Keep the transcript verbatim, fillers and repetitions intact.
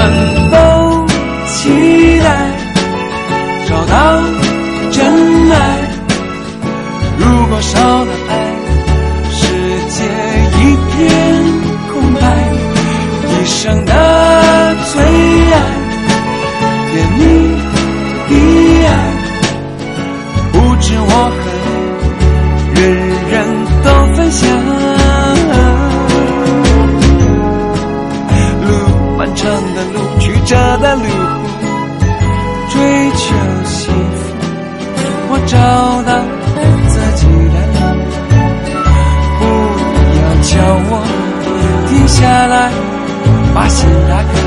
能否期待找到真爱？如果少了爱，世界一片空白。一生的最爱，甜蜜的爱，不止我和人人都分享。路漫长的路，曲折的路，追求幸福，我找到自己的路。不要叫我停下来，把心打开。